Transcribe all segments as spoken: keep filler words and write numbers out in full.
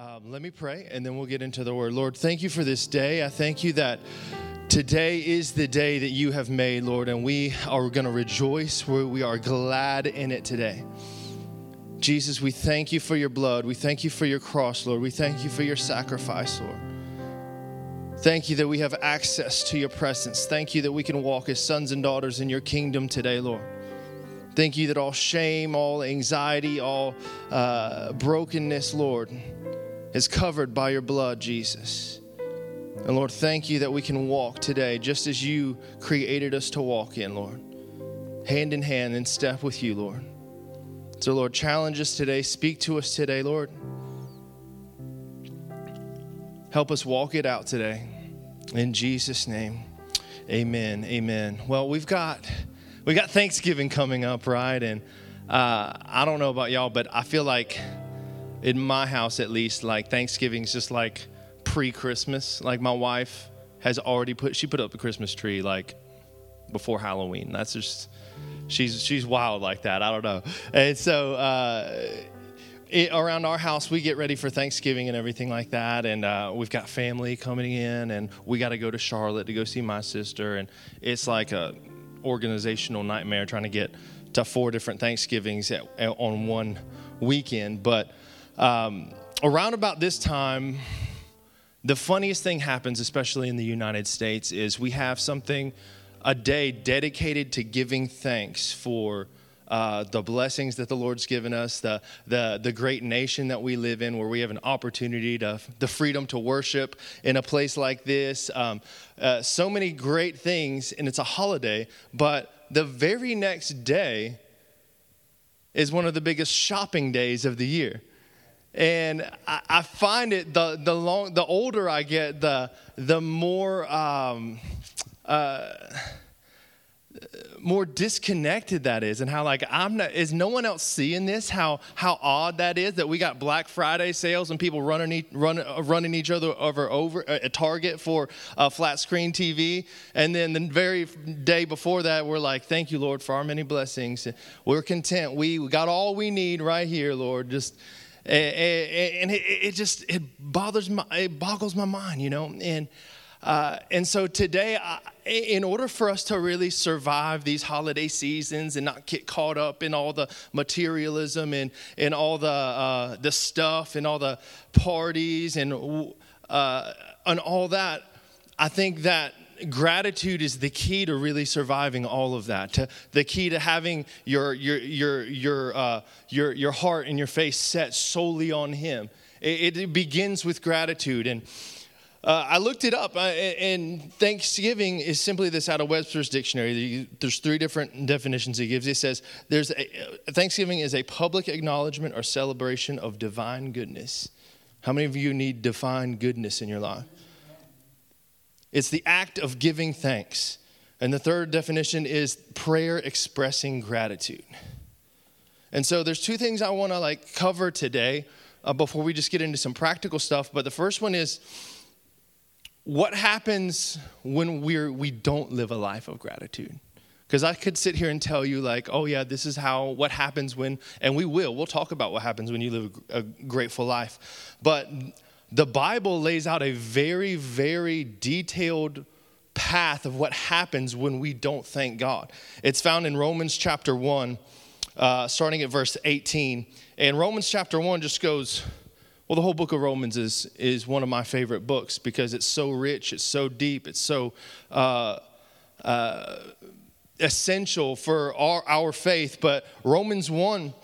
Um, let me pray, and then we'll get into the word. Lord, thank you for this day. I thank you that today is the day that you have made, Lord, and we are going to rejoice. We, we are glad in it today. Jesus, we thank you for your blood. We thank you for your cross, Lord. We thank you for your sacrifice, Lord. Thank you that we have access to your presence. Thank you that we can walk as sons and daughters in your kingdom today, Lord. Thank you that all shame, all anxiety, all uh, brokenness, Lord, is covered by your blood, Jesus. And Lord, thank you that we can walk today just as you created us to walk in, Lord. Hand in hand in step with you, Lord. So, Lord, challenge us today. Speak to us today, Lord. Help us walk it out today. In Jesus' name, amen, amen. Well, we've got we got Thanksgiving coming up, right? And uh, I don't know about y'all, but I feel like in my house, at least, like Thanksgiving's just like pre-Christmas. Like my wife has already put, she put up the Christmas tree like before Halloween. That's just, she's she's wild like that. I don't know. And so uh, it, around our house, we get ready for Thanksgiving and everything like that. And uh, we've got family coming in, and we got to go to Charlotte to go see my sister. And it's like a organizational nightmare trying to get to four different Thanksgivings at, at, on one weekend. But Um, around about this time, the funniest thing happens, especially in the United States, is we have something, a day dedicated to giving thanks for uh, the blessings that the Lord's given us, the, the the great nation that we live in, where we have an opportunity to, the freedom to worship in a place like this. Um, uh, so many great things, and it's a holiday, but the very next day is one of the biggest shopping days of the year. And I, I find it the the long the older I get, the the more um, uh, more disconnected that is, and how like I'm not is no one else seeing this? How how odd that is that we got Black Friday sales and people running run, running each other over over at Target for a flat screen T V, and then the very day before that we're like, thank you, Lord, for our many blessings. We're content. We, we got all we need right here, Lord. Just And it, it just, it bothers my, it boggles my mind, you know. And uh, and so today, I, in order for us to really survive these holiday seasons and not get caught up in all the materialism and, and all the uh, the stuff and all the parties and uh, and all that, I think that gratitude is the key to really surviving all of that. To, the key to having your your your your uh, your your heart and your face set solely on Him. It, it begins with gratitude, and uh, I looked it up. Uh, and Thanksgiving is simply this out of Webster's dictionary. There's three different definitions he gives. It says there's a, Thanksgiving is a public acknowledgement or celebration of divine goodness. How many of you need divine goodness in your life? It's the act of giving thanks. And the third definition is prayer expressing gratitude. And so there's two things I want to like cover today uh, before we just get into some practical stuff. But the first one is, what happens when we're, we don't live a life of gratitude? Because I could sit here and tell you like, oh yeah, this is how, what happens when, and we will, we'll talk about what happens when you live a grateful life. But the Bible lays out a very, very detailed path of what happens when we don't thank God. It's found in Romans chapter one, uh, starting at verse eighteen. And Romans chapter one just goes, well, the whole book of Romans is is one of my favorite books because it's so rich, it's so deep, it's so uh, uh, essential for our, our faith. But Romans one,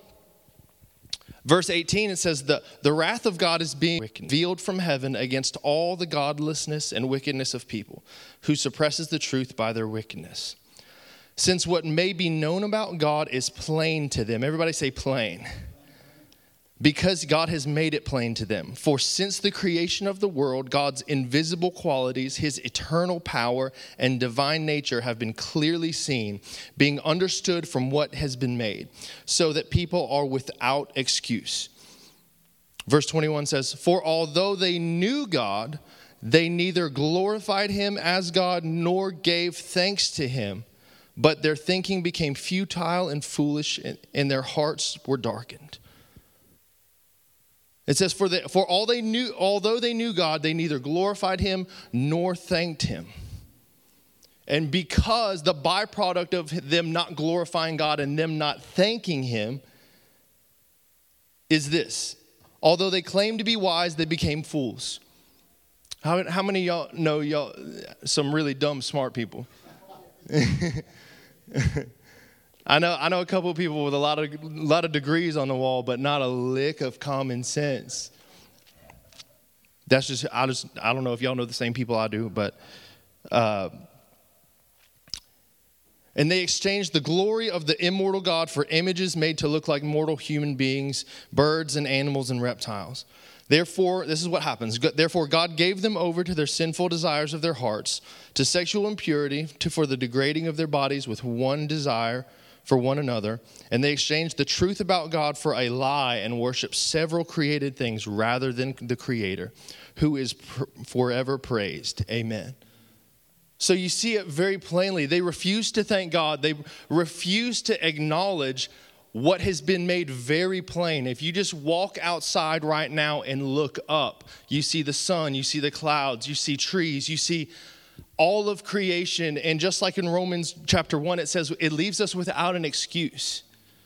verse eighteen, it says, the, the wrath of God is being revealed from heaven against all the godlessness and wickedness of people who suppresses the truth by their wickedness. Since what may be known about God is plain to them. Everybody say plain. Because God has made it plain to them. For since the creation of the world, God's invisible qualities, His eternal power and divine nature have been clearly seen, being understood from what has been made, so that people are without excuse. Verse twenty-one says, for although they knew God, they neither glorified Him as God nor gave thanks to Him, but their thinking became futile and foolish, and their hearts were darkened. It says, for, the, for all they knew, although they knew God, they neither glorified him nor thanked him. And because the byproduct of them not glorifying God and them not thanking him is this. Although they claimed to be wise, they became fools. How, how many of y'all know y'all some really dumb, smart people? I know I know a couple of people with a lot of a lot of degrees on the wall, but not a lick of common sense. That's just I just I don't know if y'all know the same people I do, but uh, and they exchanged the glory of the immortal God for images made to look like mortal human beings, birds and animals and reptiles. Therefore, this is what happens. Therefore, God gave them over to their sinful desires of their hearts, to sexual impurity, to for the degrading of their bodies with one desire for one another. And they exchanged the truth about God for a lie and worshiped several created things rather than the Creator, who is pr- forever praised. Amen. So you see it very plainly. They refuse to thank God. They refuse to acknowledge what has been made very plain. If you just walk outside right now and look up, you see the sun, you see the clouds, you see trees, you see all of creation. And just like in Romans chapter one, it says it leaves us without an excuse.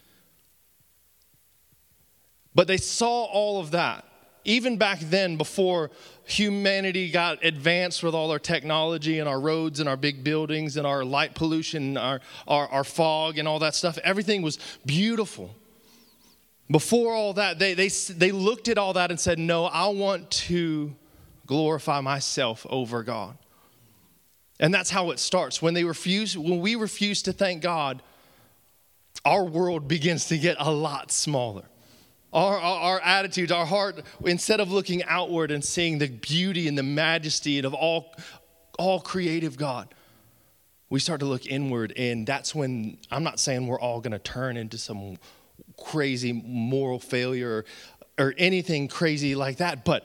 But they saw all of that. Even back then, before humanity got advanced with all our technology and our roads and our big buildings and our light pollution, and our, our, our fog and all that stuff, everything was beautiful. Before all that, they, they, they looked at all that and said, no, I want to glorify myself over God. And that's how it starts. When they refuse, when we refuse to thank God, our world begins to get a lot smaller. Our, our, our attitudes, our heart, instead of looking outward and seeing the beauty and the majesty of all, all creative God, we start to look inward. And that's when, I'm not saying we're all going to turn into some crazy moral failure or, or anything crazy like that. But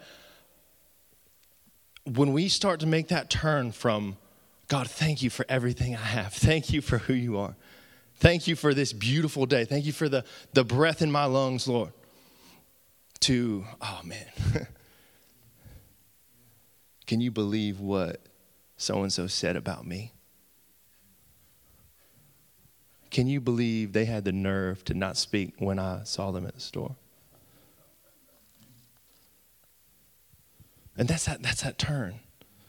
when we start to make that turn from, God, thank you for everything I have. Thank you for who you are. Thank you for this beautiful day. Thank you for the, the breath in my lungs, Lord. To, oh man, can you believe what so-and-so said about me? Can you believe they had the nerve to not speak when I saw them at the store? And that's that, that's that turn.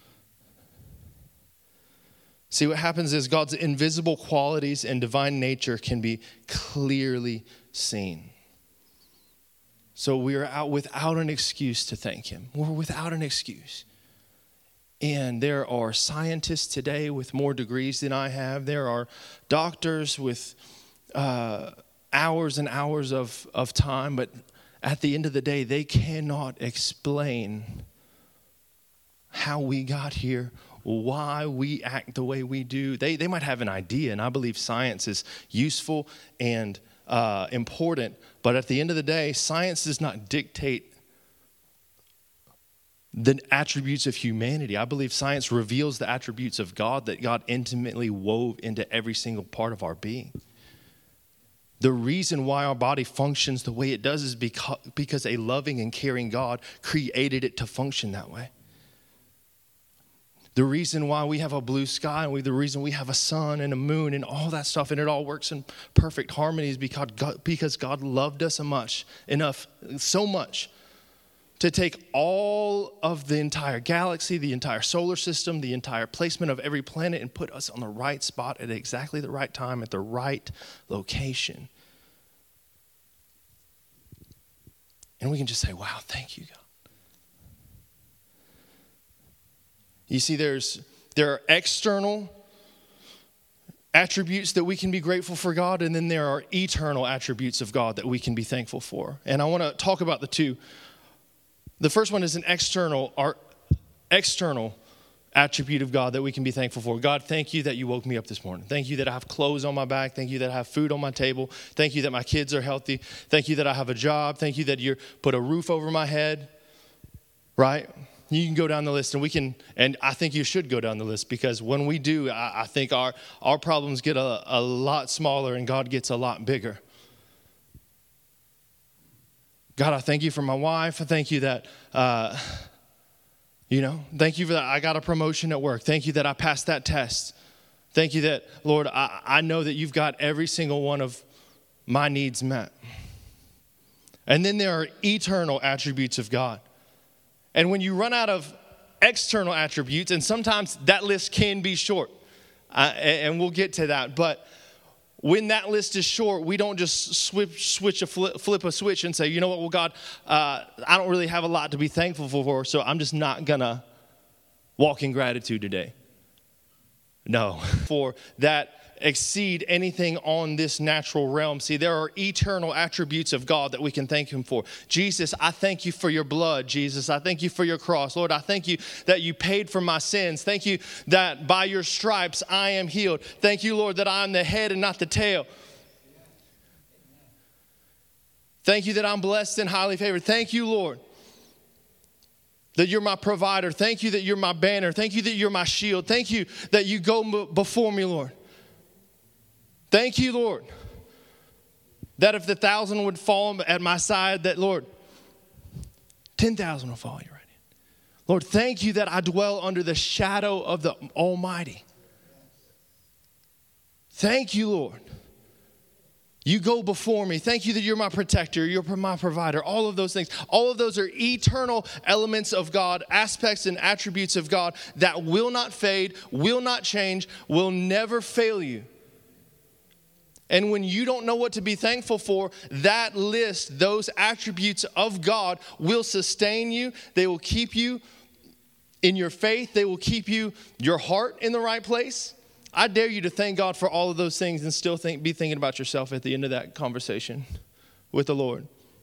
See, what happens is God's invisible qualities and divine nature can be clearly seen. So we are out without an excuse to thank him. We're without an excuse. And there are scientists today with more degrees than I have. There are doctors with uh, hours and hours of, of time. But at the end of the day, they cannot explain how we got here, why we act the way we do. They, they might have an idea, and I believe science is useful and Uh, important, but at the end of the day, science does not dictate the attributes of humanity. I believe science reveals the attributes of God that God intimately wove into every single part of our being. The reason why our body functions the way it does is because, because a loving and caring God created it to function that way. The reason why we have a blue sky and we, the reason we have a sun and a moon and all that stuff and it all works in perfect harmony is because God, because God loved us so much, enough, so much to take all of the entire galaxy, the entire solar system, the entire placement of every planet and put us on the right spot at exactly the right time at the right location. And we can just say, wow, thank you, God. You see, there's there are external attributes that we can be grateful for God, and then there are eternal attributes of God that we can be thankful for. And I want to talk about the two. The first one is an external, our external attribute of God that we can be thankful for. God, thank you that you woke me up this morning. Thank you that I have clothes on my back. Thank you that I have food on my table. Thank you that my kids are healthy. Thank you that I have a job. Thank you that you put a roof over my head, right? You can go down the list, and we can, and I think you should go down the list, because when we do, I, I think our, our problems get a, a lot smaller and God gets a lot bigger. God, I thank you for my wife. I thank you that, uh, you know, thank you for that I got a promotion at work. Thank you that I passed that test. Thank you that, Lord, I, I know that you've got every single one of my needs met. And then there are eternal attributes of God. And when you run out of external attributes, and sometimes that list can be short, uh, and we'll get to that, but when that list is short, we don't just switch, switch a flip, flip a switch and say, you know what, well, God, uh, I don't really have a lot to be thankful for, so I'm just not going to walk in gratitude today. No, for that exceed anything on this natural realm. See, there are eternal attributes of God that we can thank him for. Jesus, I thank you for your blood. Jesus, I thank you for your cross. Lord, I thank you that you paid for my sins. Thank you that by your stripes I am healed. Thank you, Lord, that I'm the head and not the tail. Thank you that I'm blessed and highly favored. Thank you, Lord, that you're my provider. Thank you that you're my banner. Thank you that you're my shield. Thank you that you go before me, Lord. Thank you, Lord, that if the thousand would fall at my side, that, Lord, ten thousand will fall you right in. Lord, thank you that I dwell under the shadow of the Almighty. Thank you, Lord. You go before me. Thank you that you're my protector, you're my provider, all of those things. All of those are eternal elements of God, aspects and attributes of God that will not fade, will not change, will never fail you. And when you don't know what to be thankful for, that list, those attributes of God will sustain you. They will keep you in your faith. They will keep you, your heart in the right place. I dare you to thank God for all of those things and still think, be thinking about yourself at the end of that conversation with the Lord.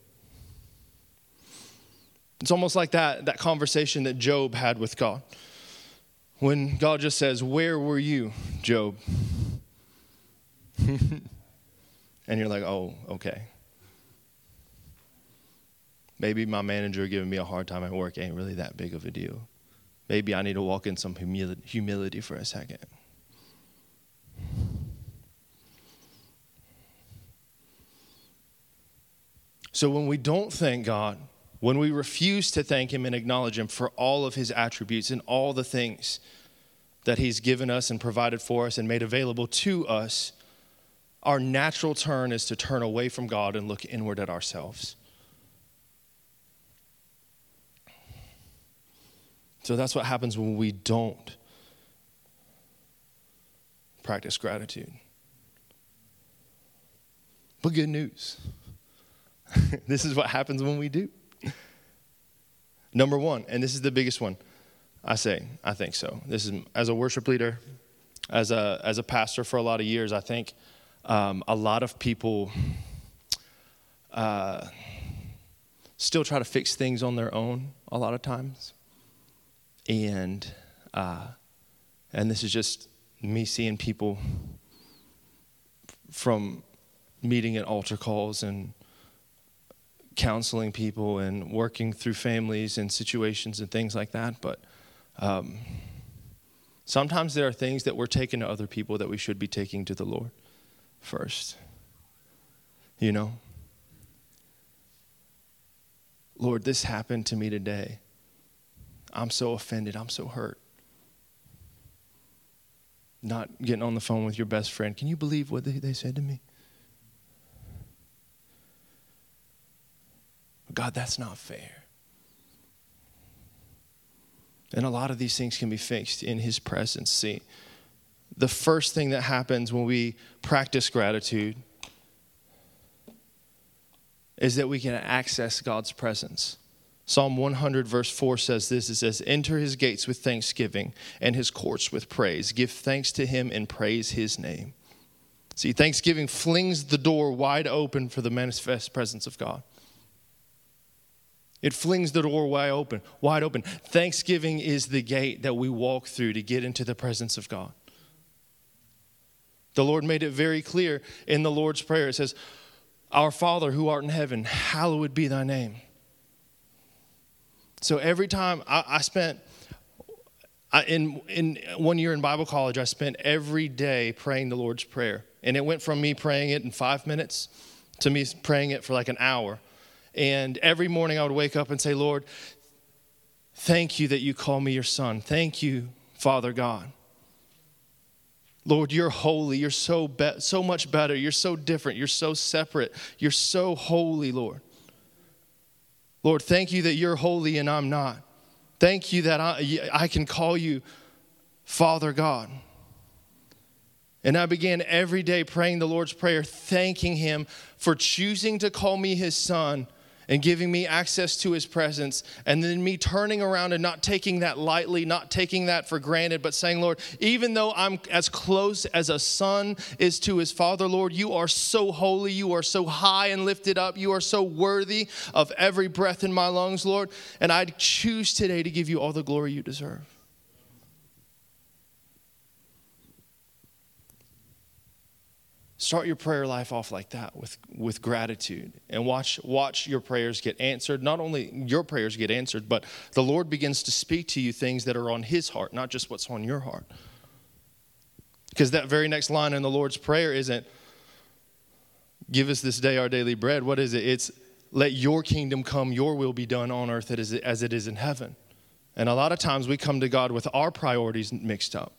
It's almost like that, that conversation that Job had with God. When God just says, where were you, Job? And you're like, oh, okay. Maybe my manager giving me a hard time at work ain't really that big of a deal. Maybe I need to walk in some humil- humility for a second. So when we don't thank God, when we refuse to thank him and acknowledge him for all of his attributes and all the things that he's given us and provided for us and made available to us, our natural turn is to turn away from God and look inward at ourselves. So that's what happens when we don't practice gratitude. But good news. This is what happens when we do. Number one, and this is the biggest one, I say, I think so. This is, as a worship leader, as a as a pastor for a lot of years, I think Um, a lot of people uh, still try to fix things on their own a lot of times. And uh, and this is just me seeing people from meeting at altar calls and counseling people and working through families and situations and things like that. But um, sometimes there are things that we're taking to other people that we should be taking to the Lord first. You know, Lord, this happened to me today. I'm so offended. I'm so hurt. Not getting on the phone with your best friend. Can you believe what they, they said to me? God, that's not fair. And a lot of these things can be fixed in his presence. See, the first thing that happens when we practice gratitude is that we can access God's presence. Psalm one hundred verse four says this. It says, enter his gates with thanksgiving and his courts with praise. Give thanks to him and praise his name. See, thanksgiving flings the door wide open for the manifest presence of God. It flings the door wide open, wide open. Thanksgiving is the gate that we walk through to get into the presence of God. The Lord made it very clear in the Lord's Prayer. It says, our Father who art in heaven, hallowed be thy name. So every time I, I spent, I, in, in one year in Bible college, I spent every day praying the Lord's Prayer. And it went from me praying it in five minutes to me praying it for like an hour. And every morning I would wake up and say, Lord, thank you that you call me your son. Thank you, Father God. Lord, you're holy. You're so be- so much better. You're so different. You're so separate. You're so holy, Lord. Lord, thank you that you're holy and I'm not. Thank you that I, I can call you Father God. And I began every day praying the Lord's Prayer, thanking him for choosing to call me his son and giving me access to his presence. And then me turning around and not taking that lightly, not taking that for granted, but saying, Lord, even though I'm as close as a son is to his father, Lord, you are so holy. You are so high and lifted up. You are so worthy of every breath in my lungs, Lord. And I choose today to give you all the glory you deserve. Start your prayer life off like that with, with gratitude, and watch watch your prayers get answered. Not only your prayers get answered, but the Lord begins to speak to you things that are on his heart, not just what's on your heart. Because that very next line in the Lord's Prayer isn't, give us this day our daily bread. What is it? It's, let your kingdom come, your will be done on earth as it is in heaven. And a lot of times we come to God with our priorities mixed up.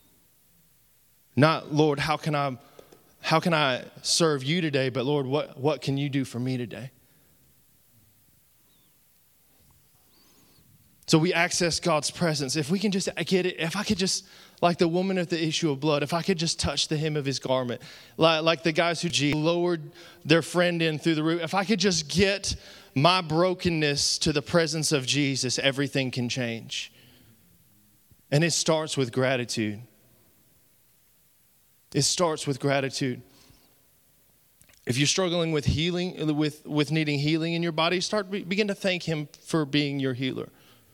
Not, Lord, how can I... How can I serve you today? But Lord, what, what can you do for me today? So we access God's presence. If we can just get it, if I could just, like the woman at the issue of blood, if I could just touch the hem of his garment, like, like the guys who lowered their friend in through the roof, if I could just get my brokenness to the presence of Jesus, everything can change. And it starts with gratitude. It starts with gratitude. If you're struggling with healing, with, with needing healing in your body, start begin to thank him for being your healer.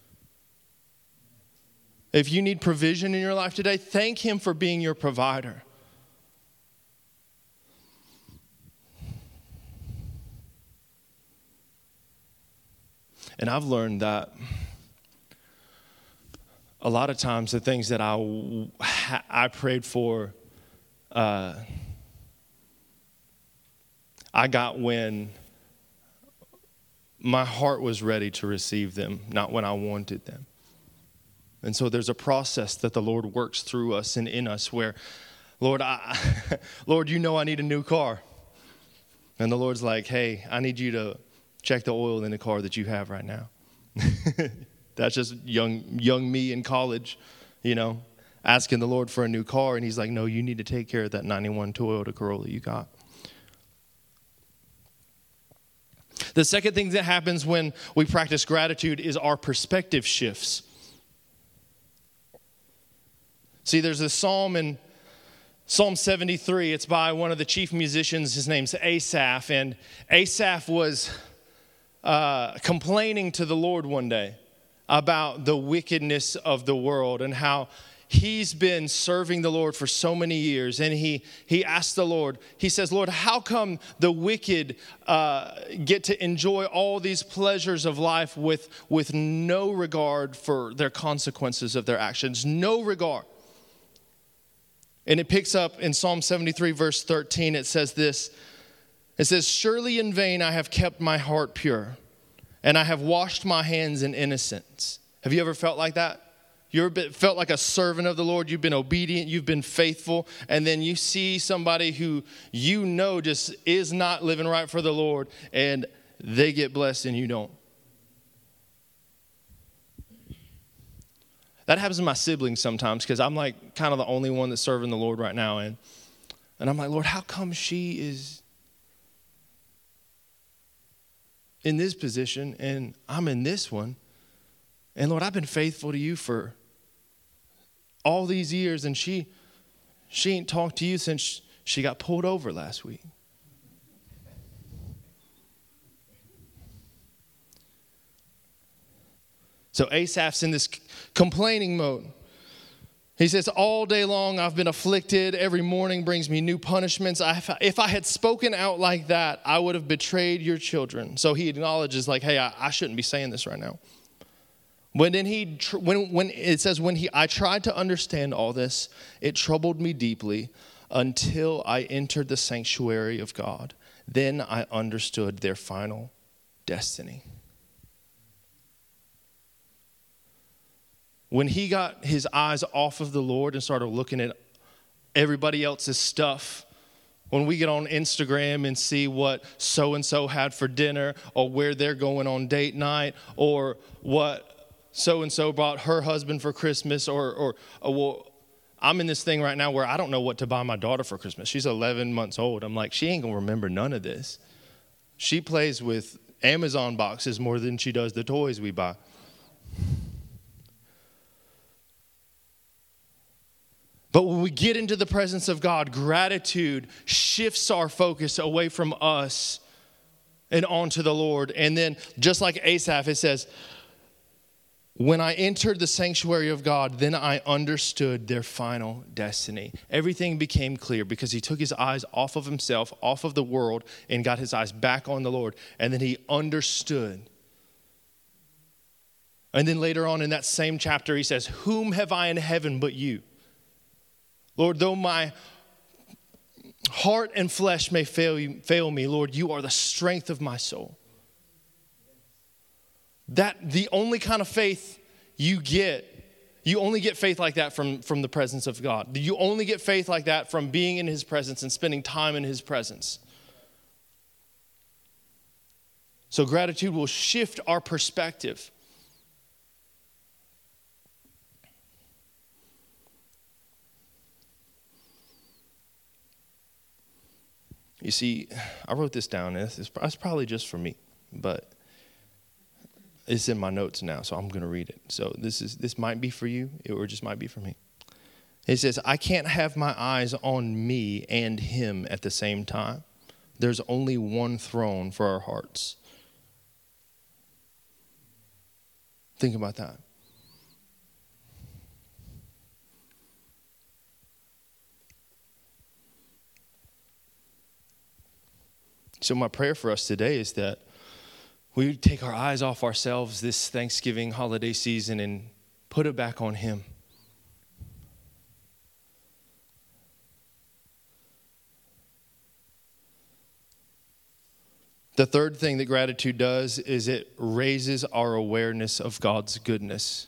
If you need provision in your life today, thank him for being your provider. And I've learned that a lot of times the things that I, I prayed for, Uh, I got when my heart was ready to receive them, not when I wanted them. And so there's a process that the Lord works through us and in us where, Lord, I, Lord, you know I need a new car. And the Lord's like, hey, I need you to check the oil in the car that you have right now. That's just young, young me in college, you know. Asking the Lord for a new car, and he's like, no, you need to take care of that ninety-one Toyota Corolla you got. The second thing that happens when we practice gratitude is our perspective shifts. See, there's a psalm in Psalm seventy-three. It's by one of the chief musicians. His name's Asaph, and Asaph was uh, complaining to the Lord one day about the wickedness of the world and how he's been serving the Lord for so many years, and he he asked the Lord, he says, Lord, how come the wicked uh, get to enjoy all these pleasures of life with, with no regard for their consequences of their actions, no regard? And it picks up in Psalm seventy-three, verse thirteen, it says this, it says, surely in vain I have kept my heart pure, and I have washed my hands in innocence. Have you ever felt like that? You ever felt like a servant of the Lord? You've been obedient, you've been faithful, and then you see somebody who you know just is not living right for the Lord, and they get blessed and you don't. That happens to my siblings sometimes because I'm like kind of the only one that's serving the Lord right now, and and I'm like, Lord, how come she is in this position and I'm in this one? And Lord, I've been faithful to you for all these years, and she she ain't talked to you since she got pulled over last week. So Asaph's in this complaining mode. He says, all day long I've been afflicted. Every morning brings me new punishments. I, if I had spoken out like that, I would have betrayed your children. So he acknowledges like, hey, I, I shouldn't be saying this right now. When then he, when when it says when he, I tried to understand all this, it troubled me deeply until I entered the sanctuary of God. Then I understood their final destiny. When he got his eyes off of the Lord and started looking at everybody else's stuff, when we get on Instagram and see what so-and-so had for dinner, or where they're going on date night, or what so-and-so bought her husband for Christmas, or, or, or well, I'm in this thing right now where I don't know what to buy my daughter for Christmas. She's eleven months old. I'm like, she ain't going to remember none of this. She plays with Amazon boxes more than she does the toys we buy. But when we get into the presence of God, gratitude shifts our focus away from us and onto the Lord. And then just like Asaph, it says, when I entered the sanctuary of God, then I understood their final destiny. Everything became clear because he took his eyes off of himself, off of the world, and got his eyes back on the Lord. And then he understood. And then later on in that same chapter, he says, whom have I in heaven but you? Lord, though my heart and flesh may fail, you, fail me, Lord, you are the strength of my soul. That the only kind of faith you get, you only get faith like that from, from the presence of God. You only get faith like that from being in his presence and spending time in his presence. So gratitude will shift our perspective. You see, I wrote this down. It's probably just for me, but it's in my notes now, so I'm going to read it. So this is this might be for you, or it just might be for me. It says, I can't have my eyes on me and him at the same time. There's only one throne for our hearts. Think about that. So my prayer for us today is that we would take our eyes off ourselves this Thanksgiving holiday season and put it back on him. The third thing that gratitude does is it raises our awareness of God's goodness.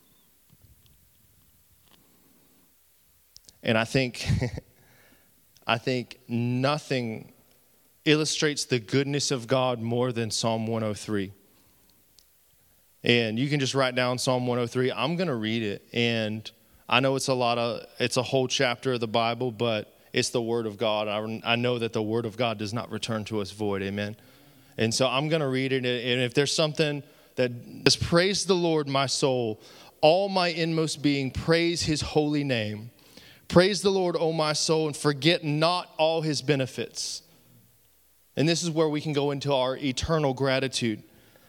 And I think, I think nothing illustrates the goodness of God more than Psalm one oh three. And you can just write down Psalm one oh three. I'm going to read it. And I know it's a lot of, it's a whole chapter of the Bible, but it's the Word of God. I, I know that the Word of God does not return to us void. Amen. And so I'm going to read it. And if there's something that says, praise the Lord, my soul, all my inmost being, praise his holy name. Praise the Lord, O my soul, and forget not all his benefits. And this is where we can go into our eternal gratitude.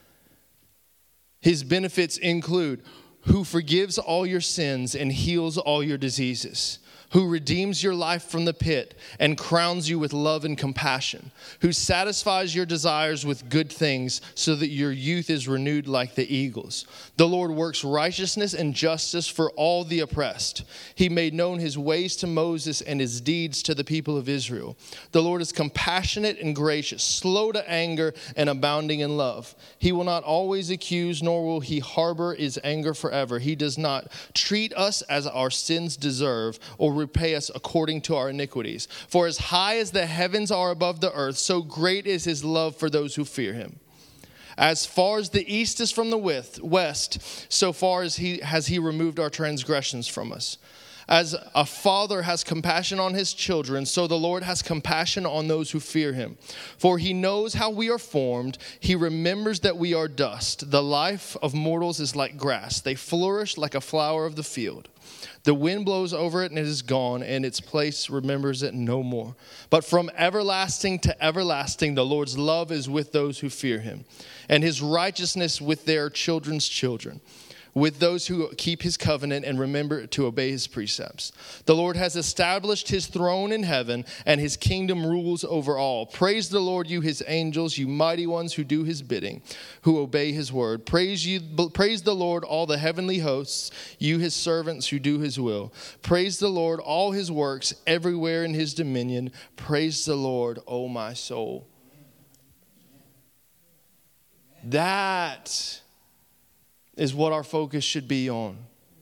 His benefits include who forgives all your sins and heals all your diseases, who redeems your life from the pit and crowns you with love and compassion, who satisfies your desires with good things so that your youth is renewed like the eagles. The Lord works righteousness and justice for all the oppressed. He made known his ways to Moses and his deeds to the people of Israel. The Lord is compassionate and gracious, slow to anger and abounding in love. He will not always accuse, nor will he harbor his anger forever. He does not treat us as our sins deserve or repay us according to our iniquities. For as high as the heavens are above the earth, so great is his love for those who fear him. As far as the east is from the west, so far as he has he removed our transgressions from us. As a father has compassion on his children, so the Lord has compassion on those who fear him. For he knows how we are formed. He remembers that we are dust. The life of mortals is like grass. They flourish like a flower of the field. The wind blows over it and it is gone, and its place remembers it no more. But from everlasting to everlasting, the Lord's love is with those who fear him, and his righteousness with their children's children, with those who keep his covenant and remember to obey his precepts. The Lord has established his throne in heaven, and his kingdom rules over all. Praise the Lord, you his angels, you mighty ones who do his bidding, who obey his word. Praise you, praise the Lord, all the heavenly hosts, you his servants who do his will. Praise the Lord, all his works, everywhere in his dominion. Praise the Lord, O my soul. That is what our focus should be on.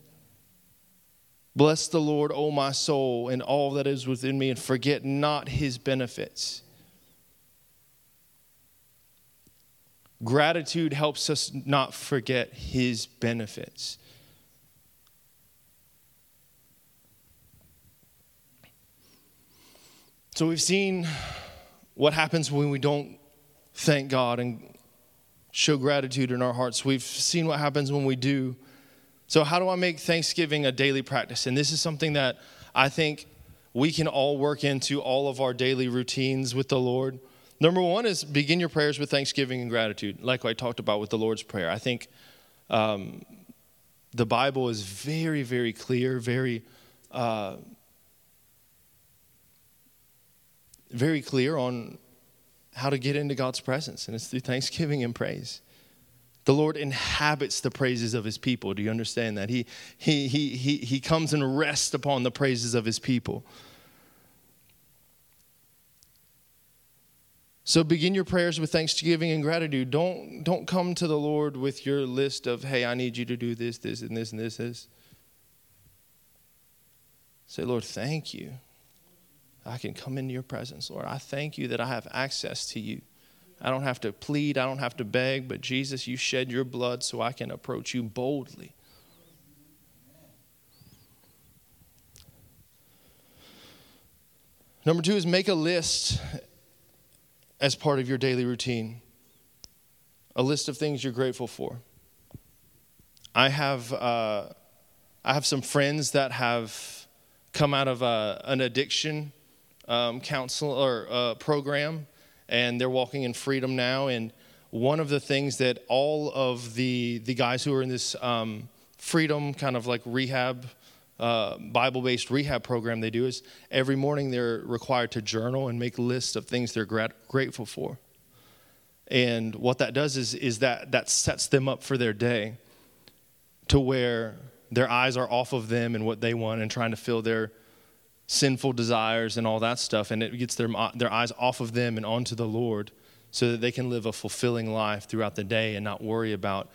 Bless the Lord, O my soul, and all that is within me, and forget not his benefits. Gratitude helps us not forget his benefits. So we've seen what happens when we don't thank God and show gratitude in our hearts. We've seen what happens when we do. So how do I make Thanksgiving a daily practice? And this is something that I think we can all work into all of our daily routines with the Lord. Number one is begin your prayers with thanksgiving and gratitude, like I talked about with the Lord's Prayer. I think um, the Bible is very, very clear, very, uh, very clear on how to get into God's presence, and it's through thanksgiving and praise. The Lord inhabits the praises of his people. Do you understand that? He, he, he, he, he comes and rests upon the praises of his people. So begin your prayers with thanksgiving and gratitude. Don't, don't come to the Lord with your list of, hey, I need you to do this, this, and this, and this, this. Say, Lord, thank you. I can come into your presence, Lord. I thank you that I have access to you. I don't have to plead. I don't have to beg. But Jesus, you shed your blood so I can approach you boldly. Number two is make a list as part of your daily routine. A list of things you're grateful for. I have uh, I have some friends that have come out of uh, an addiction um, counsel or uh, program, and they're walking in freedom now. And one of the things that all of the the guys who are in this um, freedom kind of like rehab, uh, Bible-based rehab program they do is every morning they're required to journal and make lists of things they're grat- grateful for. And what that does is, is that that sets them up for their day to where their eyes are off of them and what they want and trying to fill their sinful desires and all that stuff. And it gets their, their eyes off of them and onto the Lord so that they can live a fulfilling life throughout the day and not worry about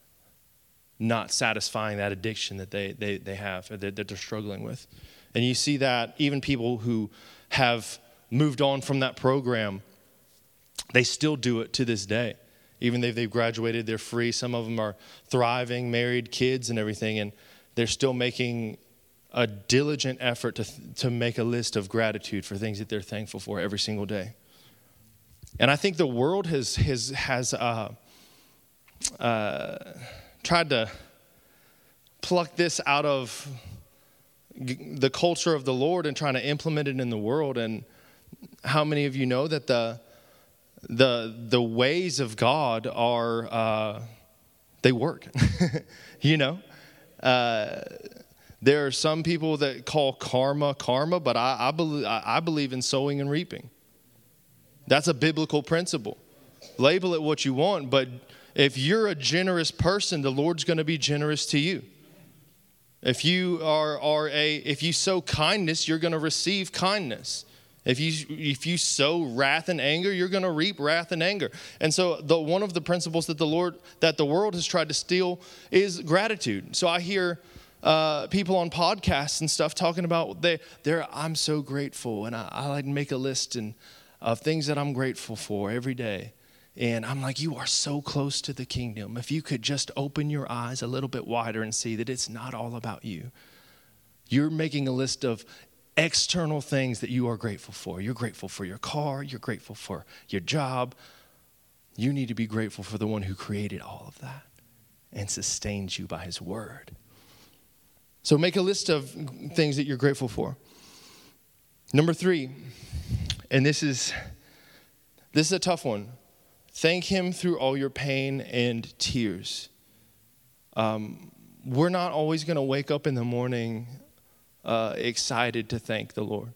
not satisfying that addiction that they, they, they have, or that, that they're struggling with. And you see that even people who have moved on from that program, they still do it to this day. Even if they've graduated, they're free. Some of them are thriving, married, kids and everything, and they're still making a diligent effort to to make a list of gratitude for things that they're thankful for every single day. And I think the world has has has uh, uh, tried to pluck this out of the culture of the Lord and trying to implement it in the world. And how many of you know that the the the ways of God are uh, they work? You know, uh, there are some people that call karma karma, but I, I believe I believe in sowing and reaping. That's a biblical principle. Label it what you want, but if you're a generous person, the Lord's going to be generous to you. If you are are a if you sow kindness, you're going to receive kindness. If you if you sow wrath and anger, you're going to reap wrath and anger. And so the one of the principles that the Lord that the world has tried to steal is gratitude. So I hear uh, people on podcasts and stuff talking about they they're I'm so grateful, and I, I like to make a list and of things that I'm grateful for every day. And I'm like, you are so close to the kingdom. If you could just open your eyes a little bit wider and see that it's not all about you. You're making a list of external things that you are grateful for. You're grateful for your car. You're grateful for your job. You need to be grateful for the one who created all of that and sustains you by his word. So make a list of things that you're grateful for. Number three, and this is this is a tough one. Thank him through all your pain and tears. Um, we're not always going to wake up in the morning uh, excited to thank the Lord.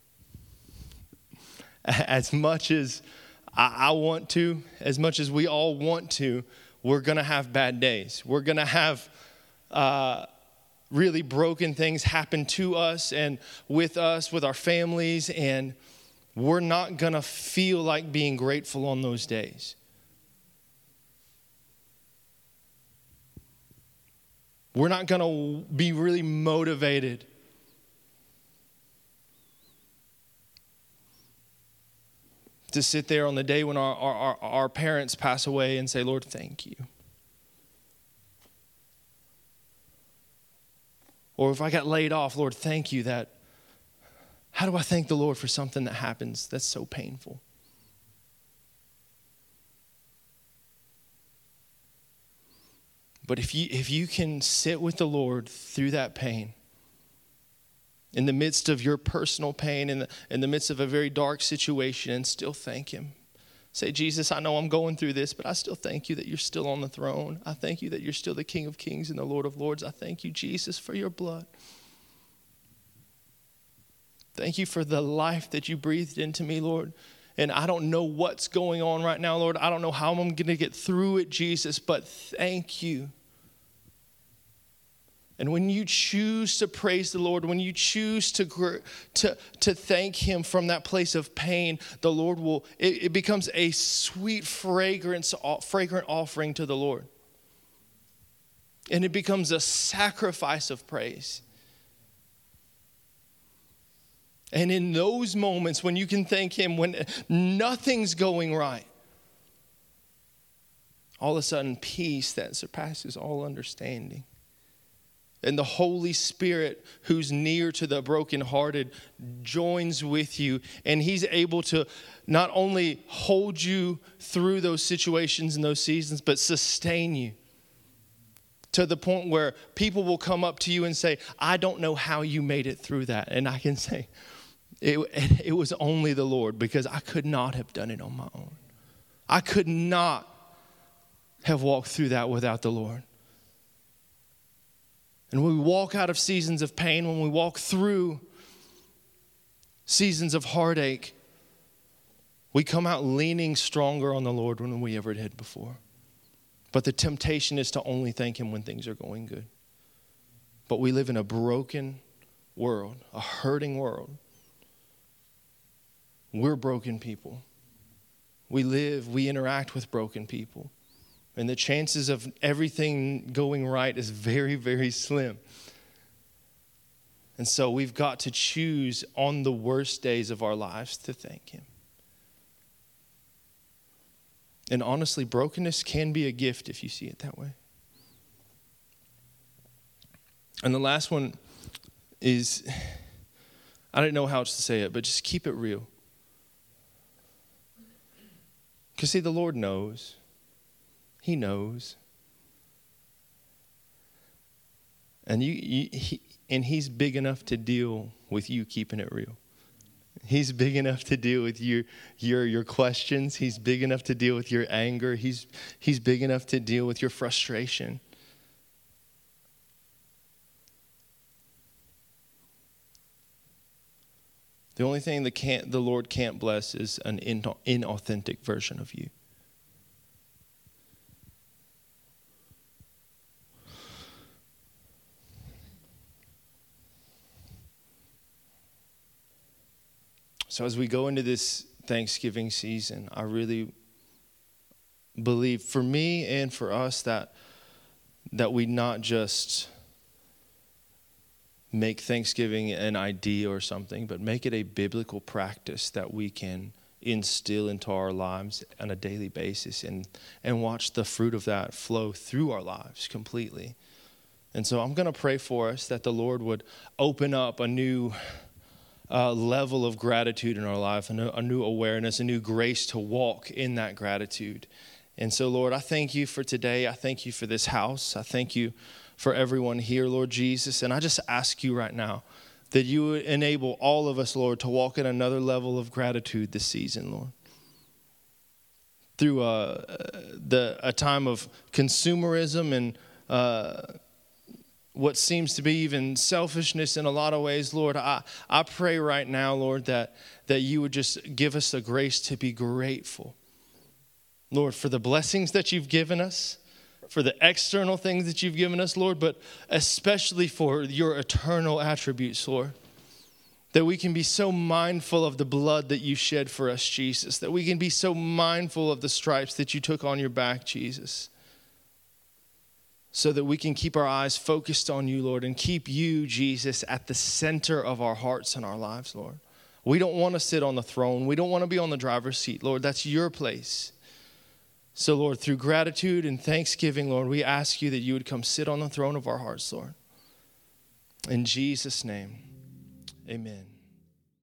As much as I, I want to, as much as we all want to, we're going to have bad days. We're going to have uh, really broken things happen to us and with us, with our families, and we're not going to feel like being grateful on those days. We're not going to be really motivated to sit there on the day when our, our, our parents pass away and say, Lord, thank you. Or if I got laid off, Lord, thank you that. How do I thank the Lord for something that happens that's so painful? But if you if you can sit with the Lord through that pain, in the midst of your personal pain, in the, in the midst of a very dark situation, and still thank him. Say, Jesus, I know I'm going through this, but I still thank you that you're still on the throne. I thank you that you're still the King of Kings and the Lord of Lords. I thank you, Jesus, for your blood. Thank you for the life that you breathed into me, Lord. And I don't know what's going on right now, Lord. I don't know how I'm going to get through it, Jesus, but thank you. And when you choose to praise the Lord, when you choose to, to, to thank him from that place of pain, the Lord will, it, it becomes a sweet fragrance, fragrant offering to the Lord. And it becomes a sacrifice of praise. And in those moments when you can thank him, when nothing's going right, all of a sudden peace that surpasses all understanding. And the Holy Spirit, who's near to the brokenhearted, joins with you. And he's able to not only hold you through those situations and those seasons, but sustain you to the point where people will come up to you and say, I don't know how you made it through that. And I can say, it, it was only the Lord, because I could not have done it on my own. I could not have walked through that without the Lord. And when we walk out of seasons of pain, when we walk through seasons of heartache, we come out leaning stronger on the Lord than we ever did before. But the temptation is to only thank him when things are going good. But we live in a broken world, a hurting world. We're broken people. We live, we interact with broken people. And the chances of everything going right is very, very slim. And so we've got to choose on the worst days of our lives to thank him. And honestly, brokenness can be a gift if you see it that way. And the last one is, I don't know how else to say it, but just keep it real. Because see, the Lord knows. He knows. And you, you he, and he's big enough to deal with you keeping it real. He's big enough to deal with your your your questions. He's big enough to deal with your anger. He's he's big enough to deal with your frustration. The only thing that can't the Lord can't bless is an inauthentic version of you. So as we go into this Thanksgiving season, I really believe for me and for us that that we not just make Thanksgiving an idea or something, but make it a biblical practice that we can instill into our lives on a daily basis and, and watch the fruit of that flow through our lives completely. And so I'm going to pray for us that the Lord would open up a new Uh, level of gratitude in our life, a new, a new awareness, a new grace to walk in that gratitude. And so, Lord, I thank you for today. I thank you for this house. I thank you for everyone here, Lord Jesus. And I just ask you right now that you would enable all of us, Lord, to walk in another level of gratitude this season, Lord. Through uh, the a time of consumerism and uh what seems to be even selfishness in a lot of ways, Lord, I, I pray right now, Lord, that, that you would just give us the grace to be grateful. Lord, for the blessings that you've given us, for the external things that you've given us, Lord, but especially for your eternal attributes, Lord. That we can be so mindful of the blood that you shed for us, Jesus. That we can be so mindful of the stripes that you took on your back, Jesus. so that we can keep our eyes focused on you, Lord, and keep you, Jesus, at the center of our hearts and our lives, Lord. We don't want to sit on the throne. We don't want to be on the driver's seat, Lord. That's your place. So, Lord, through gratitude and thanksgiving, Lord, we ask you that you would come sit on the throne of our hearts, Lord. In Jesus' name, amen.